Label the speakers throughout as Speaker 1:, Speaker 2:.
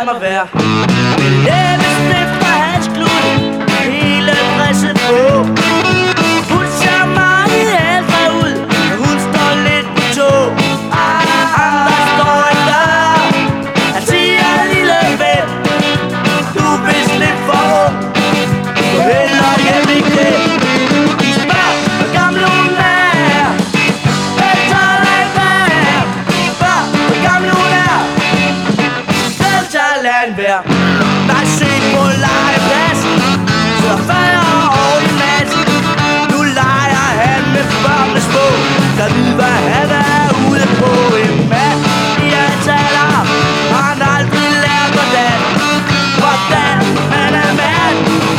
Speaker 1: mig være. Min læbestift fra halsklud, hele dresset på. Hun ser meget ældre ud, men hun står lidt på tå. Andre står i dør, han siger lille ven, du er vist lidt for ung, du hælder hjem igen. De spørger, hvor gammel hun er, hvad tager han være? Spørg, hvor gammel hun er, hvad tager han være? Nej, se på legepladsen, så 40 år i massen. Nu leger han med børnene små, der ved hvad han er ude på. En mand i antaler har han aldrig lært hvordan man er mand.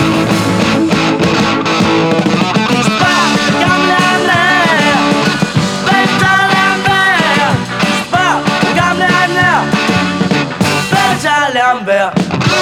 Speaker 1: De spørger, hvor gammel han er, hvad tager han være? De spørger, hvor gammel han er, hvad tager han være?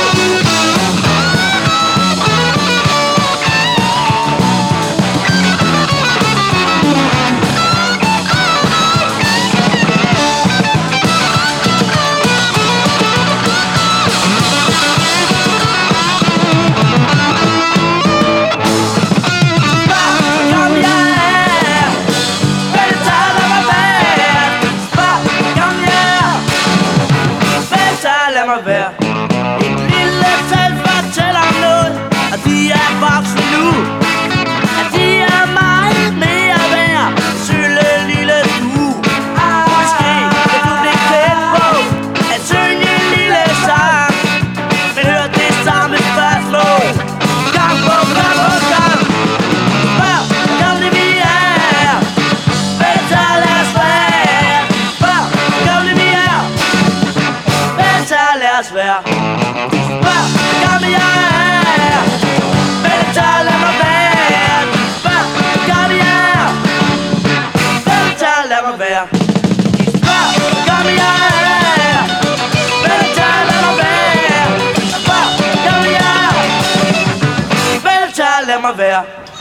Speaker 1: Være. Et lille tal fortæller om noget, og de er voksne nu, at de er meget mere værd. Sølle lille du, måske kan du blive klædt på at synge en lille sang, men hør det samme spørgsmål gang på gang på gang. Spørg, hvor gamle vi er, hvad tager os være? Spørg, hvor gamle vi er, lad os være. Spørg, hvor gammel jeg er, men tager lad mig være. Spørg, hvor gammel jeg er, men tager lad mig være. Spørg, hvor gammel jeg er, men tager lad mig være. Spørg, hvor gammel jeg er, men tager lad mig være.